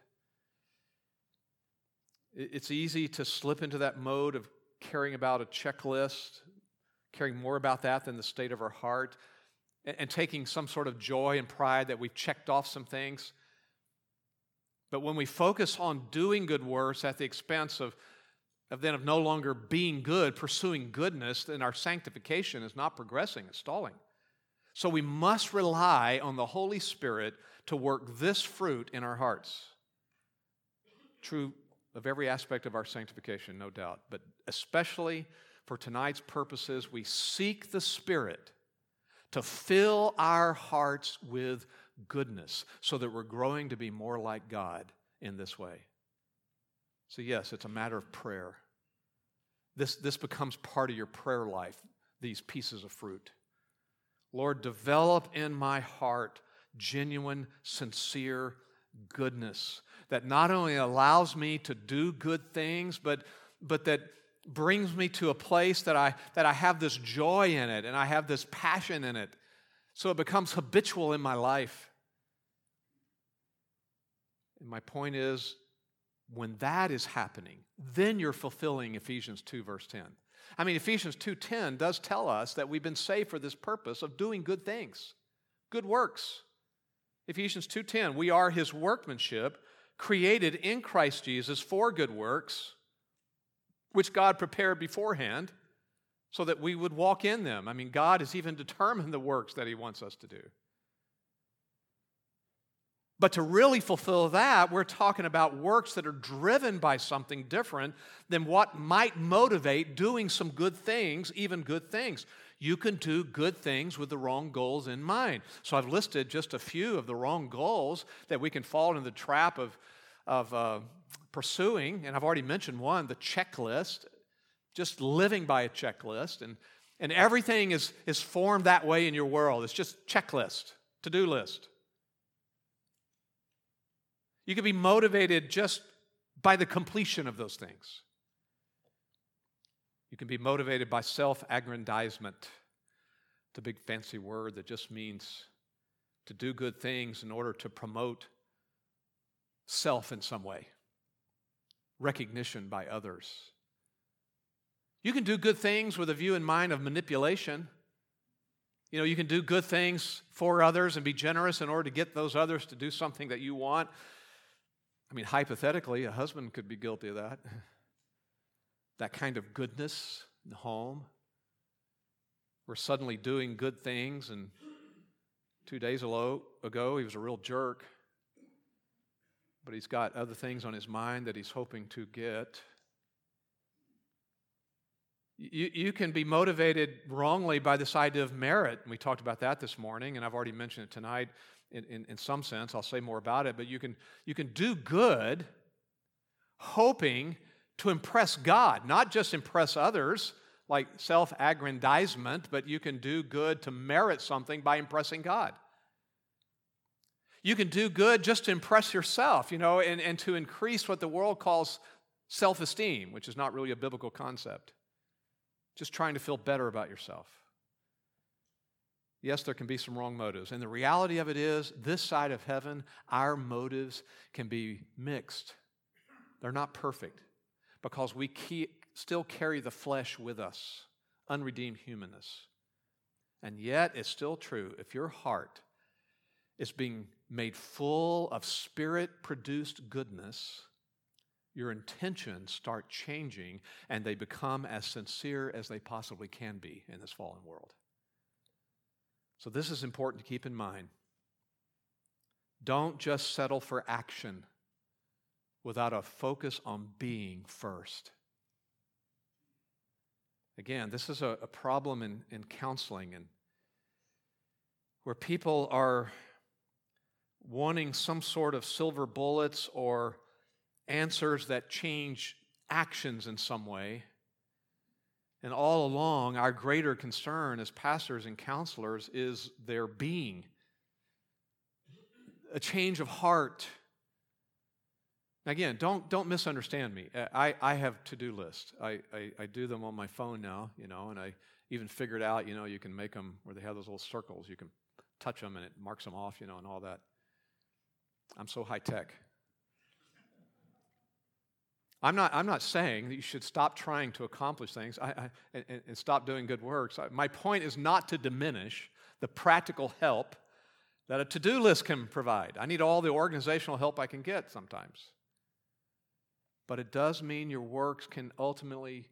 It's easy to slip into that mode of caring about a checklist, caring more about that than the state of our heart, and taking some sort of joy and pride that we've checked off some things. But when we focus on doing good works at the expense of, of then of no longer being good, pursuing goodness, then our sanctification is not progressing, it's stalling. So we must rely on the Holy Spirit to work this fruit in our hearts. True of every aspect of our sanctification, no doubt, but especially for tonight's purposes, we seek the Spirit to fill our hearts with goodness so that we're growing to be more like God in this way. So yes, it's a matter of prayer. This, this becomes part of your prayer life, these pieces of fruit. Lord, develop in my heart genuine, sincere goodness that not only allows me to do good things, but, but that brings me to a place that I, that I have this joy in it and I have this passion in it, so it becomes habitual in my life. And my point is, when that is happening, then you're fulfilling Ephesians two, verse ten. I mean, Ephesians two ten does tell us that we've been saved for this purpose of doing good things, good works. Ephesians two ten, we are His workmanship, created in Christ Jesus for good works, which God prepared beforehand so that we would walk in them. I mean, God has even determined the works that He wants us to do. But to really fulfill that, we're talking about works that are driven by something different than what might motivate doing some good things, even good things. You can do good things with the wrong goals in mind. So I've listed just a few of the wrong goals that we can fall into the trap of, of uh, pursuing. And I've already mentioned one, the checklist, just living by a checklist. And, and everything is, is formed that way in your world. It's just checklist, to-do list. You can be motivated just by the completion of those things. You can be motivated by self-aggrandizement. It's a big fancy word that just means to do good things in order to promote self in some way, recognition by others. You can do good things with a view in mind of manipulation. You know, you can do good things for others and be generous in order to get those others to do something that you want. I mean, hypothetically, a husband could be guilty of that. That kind of goodness in the home. We're suddenly doing good things, and two days ago, he was a real jerk, but he's got other things on his mind that he's hoping to get. You, you can be motivated wrongly by this idea of merit. We talked about that this morning, and I've already mentioned it tonight. In, in, in some sense, I'll say more about it, but you can, you can do good hoping to impress God, not just impress others, like self-aggrandizement, but you can do good to merit something by impressing God. You can do good just to impress yourself, you know, and, and to increase what the world calls self-esteem, which is not really a biblical concept. Just trying to feel better about yourself. Yes, there can be some wrong motives. And the reality of it is, this side of heaven, our motives can be mixed. They're not perfect because we keep, still carry the flesh with us, unredeemed humanness. And yet, it's still true. If your heart is being made full of Spirit-produced goodness, your intentions start changing and they become as sincere as they possibly can be in this fallen world. So this is important to keep in mind. Don't just settle for action without a focus on being first. Again, this is a, a problem in, in counseling, and where people are wanting some sort of silver bullets or answers that change actions in some way. And all along, our greater concern as pastors and counselors is their being. A change of heart. Again, don't, don't misunderstand me. I, I have to-do lists. I, I, I do them on my phone now, you know, and I even figured out, you know, you can make them where they have those little circles. You can touch them and it marks them off, you know, and all that. I'm so high-tech. I'm not, I'm not saying that you should stop trying to accomplish things I, I, and, and stop doing good works. I, my point is not to diminish the practical help that a to-do list can provide. I need all the organizational help I can get sometimes. But it does mean your works can ultimately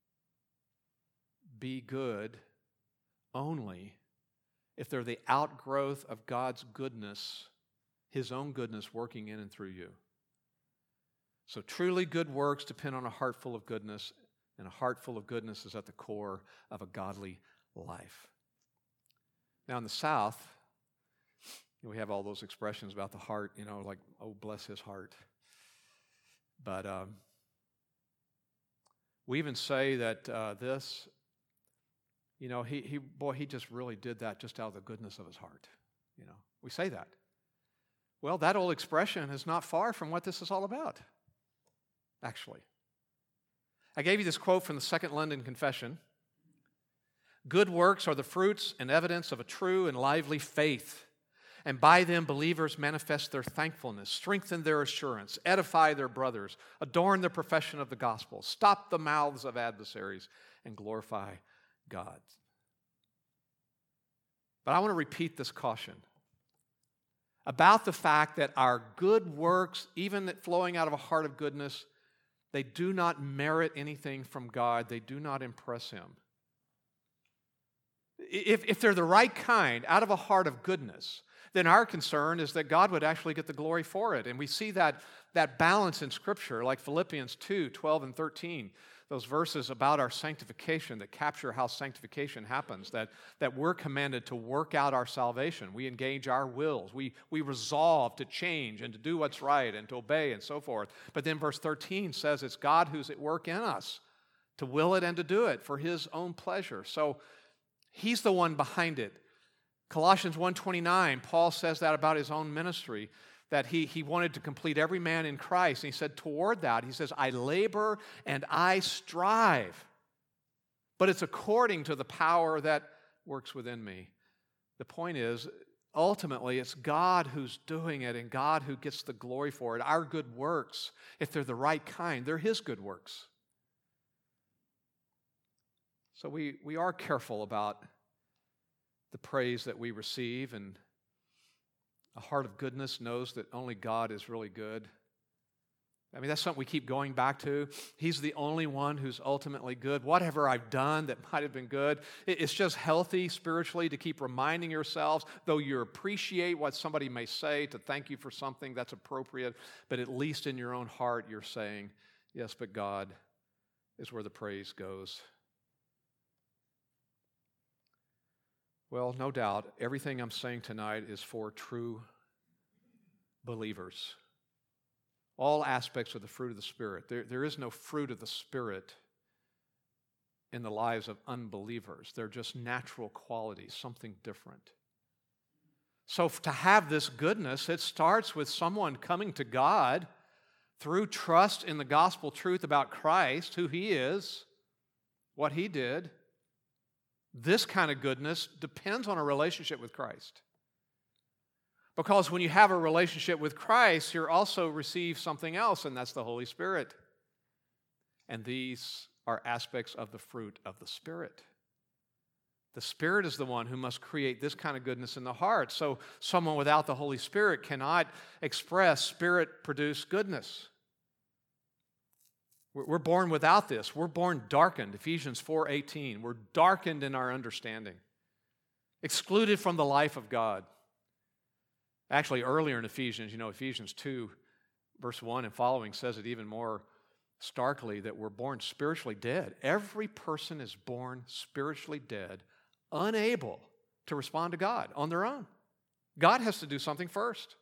be good only if they're the outgrowth of God's goodness, His own goodness working in and through you. So truly good works depend on a heart full of goodness, and a heart full of goodness is at the core of a godly life. Now in the South, we have all those expressions about the heart, you know, like, oh, bless his heart. But um, we even say that uh, this, you know, he, he, boy, he just really did that just out of the goodness of his heart. You know, we say that. Well, that old expression is not far from what this is all about, actually. I gave you this quote from the Second London Confession. Good works are the fruits and evidence of a true and lively faith, and by them believers manifest their thankfulness, strengthen their assurance, edify their brothers, adorn the profession of the gospel, stop the mouths of adversaries, and glorify God. But I want to repeat this caution about the fact that our good works, even flowing out of a heart of goodness, they do not merit anything from God. They do not impress Him. If, if they're the right kind, out of a heart of goodness, then our concern is that God would actually get the glory for it. And we see that, that balance in Scripture, like Philippians two, twelve and thirteen, those verses about our sanctification that capture how sanctification happens, that, that we're commanded to work out our salvation. We engage our wills. We, we resolve to change and to do what's right and to obey and so forth. But then verse thirteen says it's God who's at work in us to will it and to do it for His own pleasure. So He's the one behind it. Colossians one twenty-nine, Paul says that about his own ministry, that he, he wanted to complete every man in Christ. And he said toward that, he says, I labor and I strive, but it's according to the power that works within me. The point is, ultimately, it's God who's doing it and God who gets the glory for it. Our good works, if they're the right kind, they're His good works. So we, we are careful about the praise that we receive, and a heart of goodness knows that only God is really good. I mean, that's something we keep going back to. He's the only one who's ultimately good. Whatever I've done that might have been good, it's just healthy spiritually to keep reminding yourselves, though you appreciate what somebody may say, to thank you for something that's appropriate, but at least in your own heart you're saying, yes, but God is where the praise goes. Well, no doubt, everything I'm saying tonight is for true believers. All aspects of the fruit of the Spirit. There, there is no fruit of the Spirit in the lives of unbelievers. They're just natural qualities, something different. So to have this goodness, it starts with someone coming to God through trust in the gospel truth about Christ, who He is, what He did. This kind of goodness depends on a relationship with Christ. Because when you have a relationship with Christ, you also receive something else, and that's the Holy Spirit. And these are aspects of the fruit of the Spirit. The Spirit is the one who must create this kind of goodness in the heart. So someone without the Holy Spirit cannot express Spirit-produced goodness. We're born without this. We're born darkened, Ephesians four eighteen. We're darkened in our understanding, excluded from the life of God. Actually, earlier in Ephesians, you know, Ephesians two, verse one and following says it even more starkly, that we're born spiritually dead. Every person is born spiritually dead, unable to respond to God on their own. God has to do something first.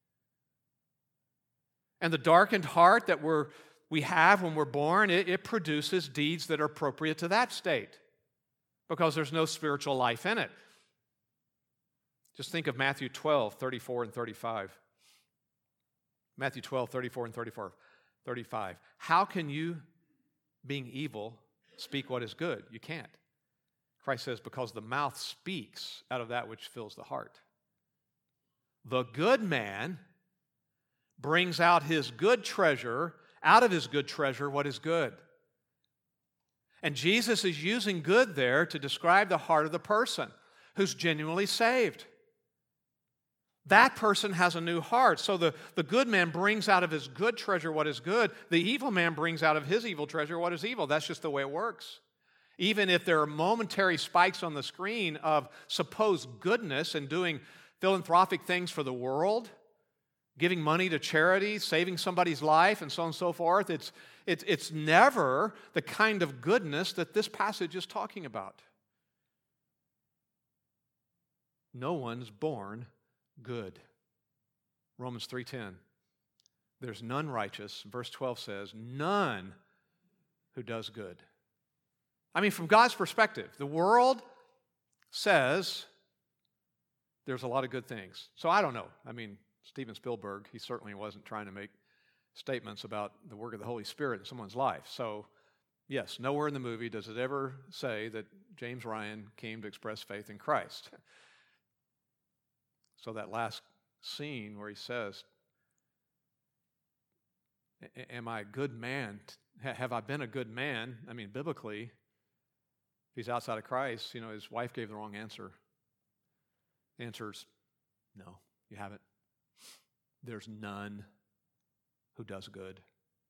And the darkened heart that we're we have when we're born, it, it produces deeds that are appropriate to that state because there's no spiritual life in it. Just think of Matthew twelve, thirty-four and thirty-five. Matthew twelve, thirty-four and thirty-four, thirty-five. How can you, being evil, speak what is good? You can't. Christ says, because the mouth speaks out of that which fills the heart. The good man brings out his good treasure out of his good treasure what is good. And Jesus is using good there to describe the heart of the person who's genuinely saved. That person has a new heart. So the, the good man brings out of his good treasure what is good. The evil man brings out of his evil treasure what is evil. That's just the way it works. Even if there are momentary spikes on the screen of supposed goodness and doing philanthropic things for the world, giving money to charity, saving somebody's life, and so on and so forth, it's, it's, it's never the kind of goodness that this passage is talking about. no one's born good. Romans three ten. There's none righteous. Verse twelve says, none who does good. I mean, from God's perspective, the world says there's a lot of good things. So I don't know. I mean, Steven Spielberg, he certainly wasn't trying to make statements about the work of the Holy Spirit in someone's life. So, yes, nowhere in the movie does it ever say that James Ryan came to express faith in Christ. So that last scene where he says, am I a good man? Have I been a good man? I mean, biblically, if he's outside of Christ, you know, his wife gave the wrong answer. The answer is, no, you haven't. There's none who does good.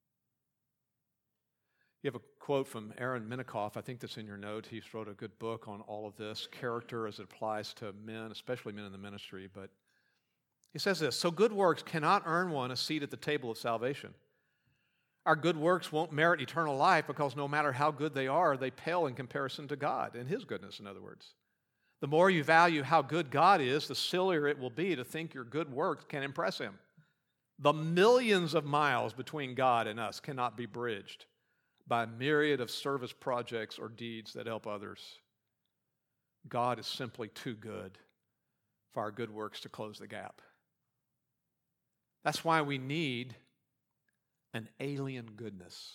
You have a quote from Aaron Minikoff, I think that's in your note. He's wrote a good book on all of this, character as it applies to men, especially men in the ministry. But he says this, so good works cannot earn one a seat at the table of salvation. Our good works won't merit eternal life because no matter how good they are, they pale in comparison to God and His goodness, in other words. The more you value how good God is, the sillier it will be to think your good works can impress Him. The millions of miles between God and us cannot be bridged by a myriad of service projects or deeds that help others. God is simply too good for our good works to close the gap. That's why we need an alien goodness.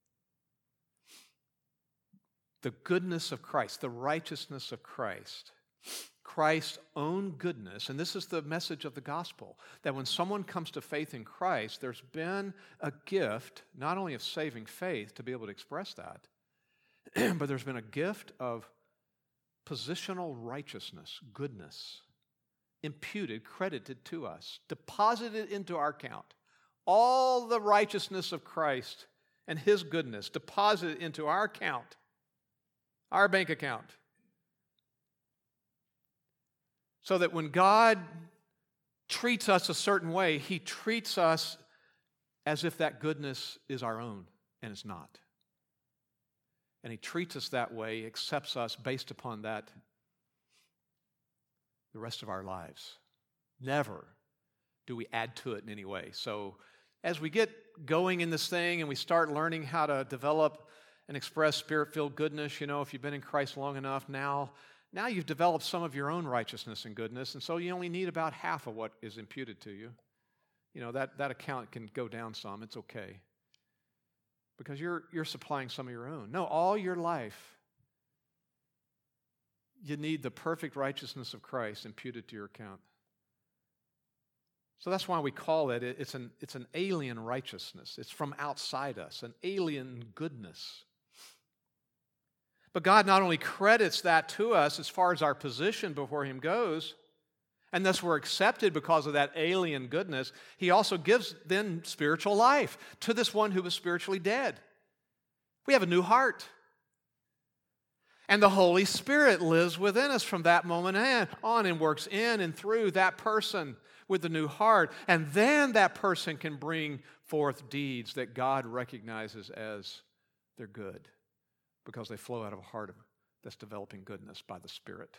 The goodness of Christ, the righteousness of Christ, Christ's own goodness, and this is the message of the gospel, that when someone comes to faith in Christ, there's been a gift, not only of saving faith to be able to express that, but there's been a gift of positional righteousness, goodness, imputed, credited to us, deposited into our account. All the righteousness of Christ and His goodness deposited into our account, our bank account. So that when God treats us a certain way, He treats us as if that goodness is our own, and it's not. And He treats us that way, accepts us based upon that the rest of our lives. Never do we add to it in any way. So as we get going in this thing and we start learning how to develop and express Spirit-filled goodness, you know, if you've been in Christ long enough, now, now you've developed some of your own righteousness and goodness, and so you only need about half of what is imputed to you. You know, that, that account can go down some. It's okay. Because you're, you're supplying some of your own. No, all your life, you need the perfect righteousness of Christ imputed to your account. So that's why we call it, it's an, it's an alien righteousness. It's from outside us, an alien goodness. But God not only credits that to us as far as our position before Him goes, and thus we're accepted because of that alien goodness, He also gives then spiritual life to this one who was spiritually dead. We have a new heart. And the Holy Spirit lives within us from that moment on and works in and through that person with the new heart. And then that person can bring forth deeds that God recognizes as they're good because they flow out of a heart that's developing goodness by the Spirit.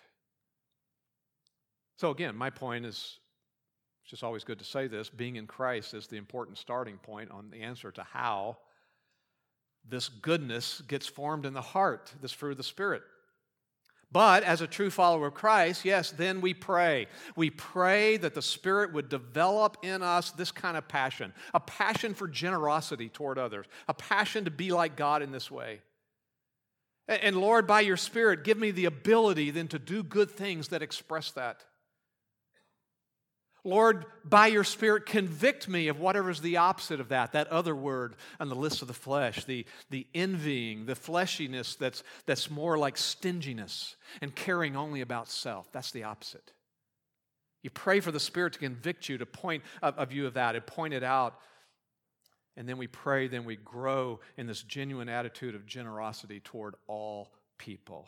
So again, my point is, it's just always good to say this, being in Christ is the important starting point on the answer to how this goodness gets formed in the heart, this fruit of the Spirit. But as a true follower of Christ, yes, then we pray. We pray that the Spirit would develop in us this kind of passion, a passion for generosity toward others, a passion to be like God in this way. And Lord, by your Spirit, give me the ability then to do good things that express that. Lord, by your Spirit, convict me of whatever is the opposite of that, that other word on the list of the flesh, the, the envying, the fleshiness that's, that's more like stinginess and caring only about self. That's the opposite. You pray for the Spirit to convict you, to point of, of you of that, and point it out. And then we pray, then we grow in this genuine attitude of generosity toward all people.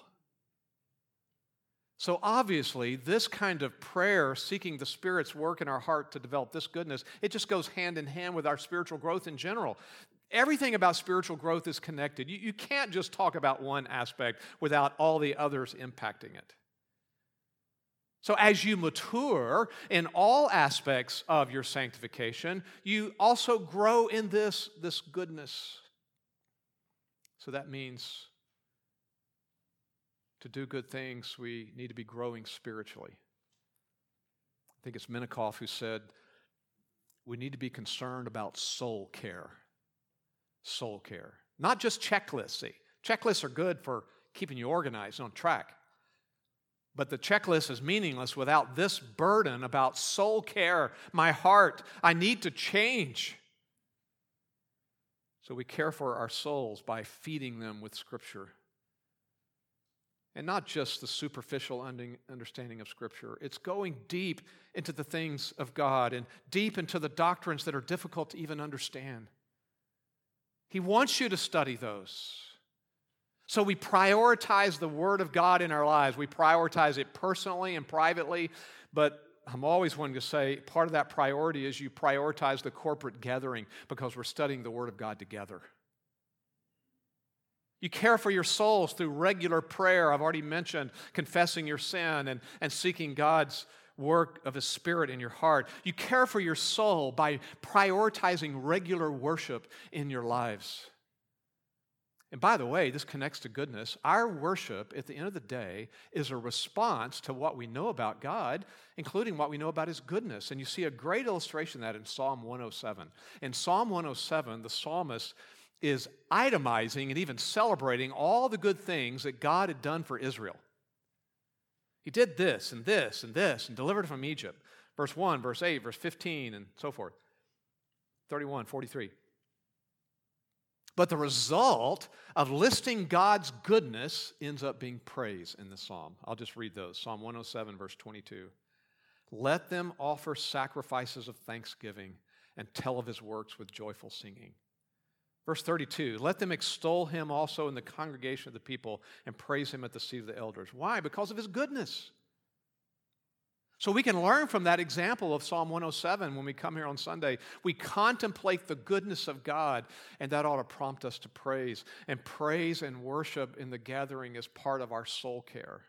So obviously, this kind of prayer, seeking the Spirit's work in our heart to develop this goodness, it just goes hand in hand with our spiritual growth in general. Everything about spiritual growth is connected. You, you can't just talk about one aspect without all the others impacting it. So as you mature in all aspects of your sanctification, you also grow in this, this goodness. So that means to do good things, we need to be growing spiritually. I think it's Minikoff who said, we need to be concerned about soul care. Soul care. Not just checklists. See, checklists are good for keeping you organized and on track. But the checklist is meaningless without this burden about soul care. My heart, I need to change. So we care for our souls by feeding them with Scripture. And not just the superficial understanding of Scripture. It's going deep into the things of God and deep into the doctrines that are difficult to even understand. He wants you to study those. So we prioritize the Word of God in our lives. We prioritize it personally and privately, but I'm always wanting to say part of that priority is you prioritize the corporate gathering because we're studying the Word of God together. You care for your souls through regular prayer. I've already mentioned confessing your sin and, and seeking God's work of His Spirit in your heart. You care for your soul by prioritizing regular worship in your lives. And by the way, this connects to goodness. Our worship, at the end of the day, is a response to what we know about God, including what we know about His goodness. And you see a great illustration of that in Psalm one oh seven. In Psalm one oh seven, the psalmist is itemizing and even celebrating all the good things that God had done for Israel. He did this and this and this and delivered from Egypt. Verse one, verse eight, verse fifteen, and so forth. thirty-one, forty-three. But the result of listing God's goodness ends up being praise in the psalm. I'll just read those. Psalm one oh seven, verse twenty-two. Let them offer sacrifices of thanksgiving and tell of His works with joyful singing. Verse thirty-two, let them extol Him also in the congregation of the people and praise Him at the seat of the elders. Why? Because of His goodness. So we can learn from that example of Psalm one oh seven when we come here on Sunday. We contemplate the goodness of God, and that ought to prompt us to praise. And praise and worship in the gathering is part of our soul care.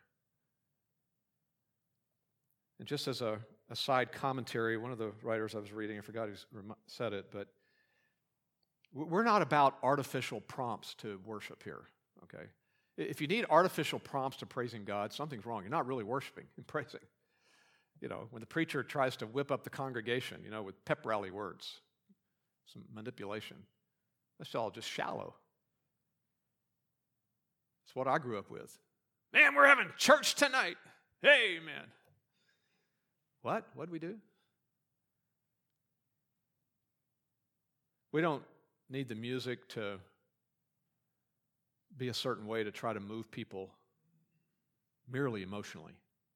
And just as a, a side commentary, one of the writers I was reading, I forgot who said it, but we're not about artificial prompts to worship here, okay? If you need artificial prompts to praising God, something's wrong. You're not really worshiping and praising. You know, when the preacher tries to whip up the congregation, you know, with pep rally words, some manipulation, that's all just shallow. It's what I grew up with. Man, we're having church tonight. Amen. What? What did we do? We don't need the music to be a certain way to try to move people merely emotionally.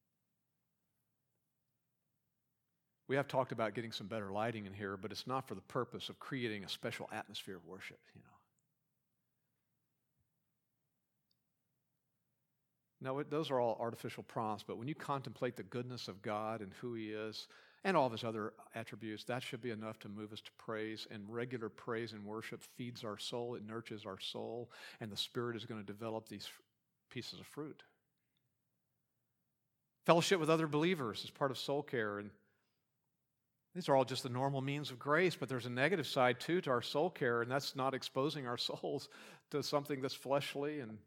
We have talked about getting some better lighting in here, but it's not for the purpose of creating a special atmosphere of worship, you know. No, it, those are all artificial prompts, but when you contemplate the goodness of God and who He is and all of His other attributes, that should be enough to move us to praise, and regular praise and worship feeds our soul, it nurtures our soul, and the Spirit is going to develop these pieces of fruit. Fellowship with other believers is part of soul care, and these are all just the normal means of grace, but there's a negative side, too, to our soul care, and that's not exposing our souls to something that's fleshly. And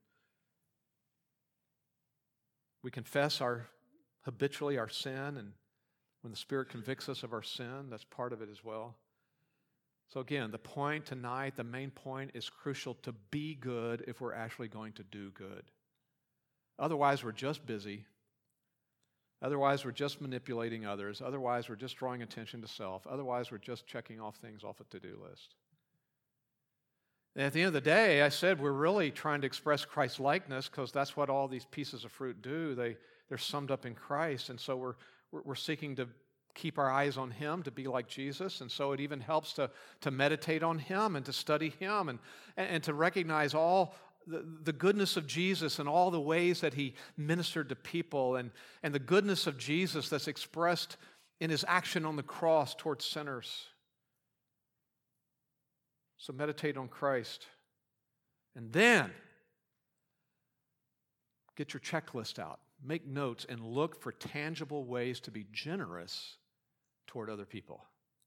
we confess our habitually our sin, and when the Spirit convicts us of our sin, that's part of it as well. So again, the point tonight, the main point is crucial to be good if we're actually going to do good. Otherwise, we're just busy. Otherwise, we're just manipulating others. Otherwise, we're just drawing attention to self. Otherwise, we're just checking off things off a to-do list. And at the end of the day, I said we're really trying to express Christ's likeness because that's what all these pieces of fruit do. They, they're summed up in Christ. And so we're, we're, we're seeking to keep our eyes on Him, to be like Jesus. And so it even helps to, to meditate on Him and to study Him and, and, and to recognize all The, the goodness of Jesus and all the ways that He ministered to people, and, and the goodness of Jesus that's expressed in His action on the cross towards sinners. So meditate on Christ. And then get your checklist out. make notes and look for tangible ways to be generous toward other people.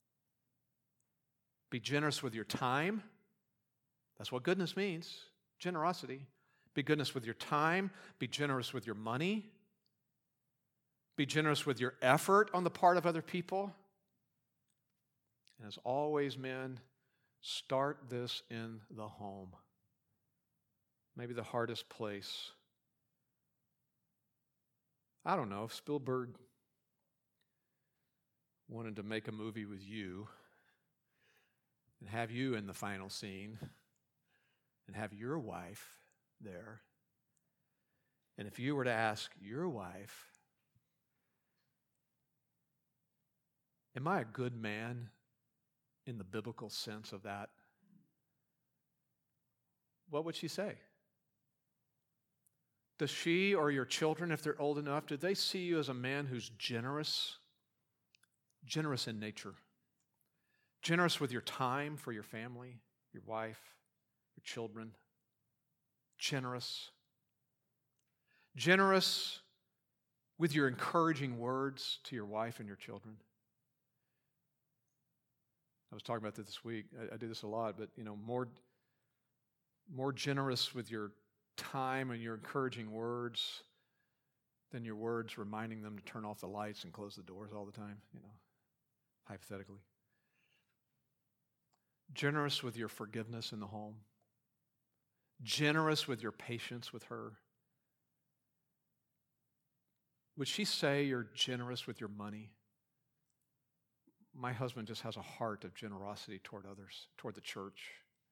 Be generous with your time. That's what goodness means, generosity. Be goodness with your time. Be generous with your money. Be generous with your effort on the part of other people. And as always, men, start this in the home. Maybe the hardest place. I don't know, if Spielberg wanted to make a movie with you and have you in the final scene and have your wife there, and if you were to ask your wife, am I a good man in the biblical sense of that? What would she say? Does she or your children, if they're old enough, do they see you as a man who's generous? Generous in nature. Generous with your time for your family, your wife, your children. Generous. Generous with your encouraging words to your wife and your children. I was talking about this this week. I, I do this a lot, but you know, more, more generous with your time and your encouraging words than your words reminding them to turn off the lights and close the doors all the time, you know, hypothetically. Generous with your forgiveness in the home. Generous with your patience with her. Would she say you're generous with your money? My husband just has a heart of generosity toward others, toward the church.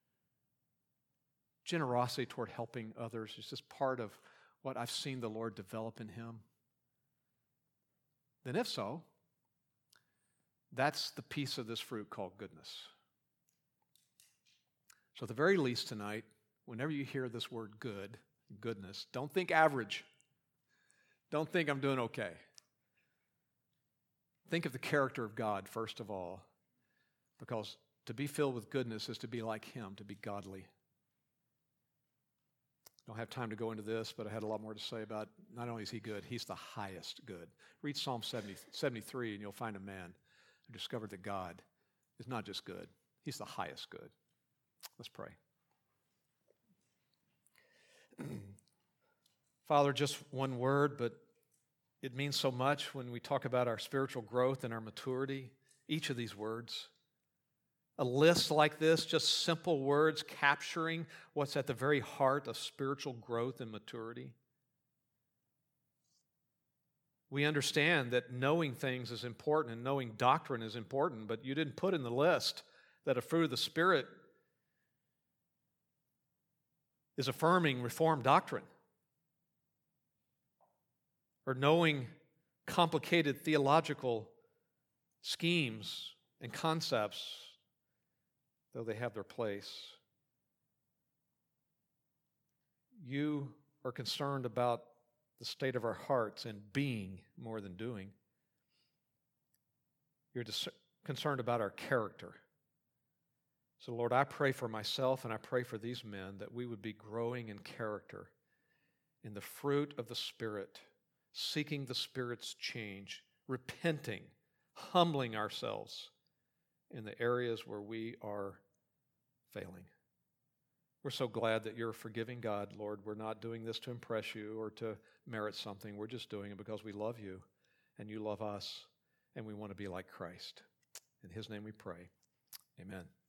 Generosity toward helping others is just part of what I've seen the Lord develop in him. Then if so, that's the piece of this fruit called goodness. So at the very least tonight, whenever you hear this word good, goodness, don't think average. Don't think I'm doing okay. Think of the character of God, first of all, because to be filled with goodness is to be like him, to be godly. Don't have time to go into this, but I had a lot more to say about not only is he good, he's the highest good. Read Psalm seventy, seventy-three and you'll find a man who discovered that God is not just good, he's the highest good. Let's pray. Father, just one word, but it means so much when we talk about our spiritual growth and our maturity, each of these words. A list like this, just simple words capturing what's at the very heart of spiritual growth and maturity. We understand that knowing things is important and knowing doctrine is important, but you didn't put in the list that a fruit of the Spirit is affirming Reformed doctrine or knowing complicated theological schemes and concepts, though they have their place. You are concerned about the state of our hearts and being more than doing. You're dis- concerned about our character. So, Lord, I pray for myself and I pray for these men that we would be growing in character, in the fruit of the Spirit, seeking the Spirit's change, repenting, humbling ourselves in the areas where we are failing. We're so glad that you're a forgiving God, Lord. We're not doing this to impress you or to merit something. We're just doing it because we love you and you love us and we want to be like Christ. In his name we pray. Amen.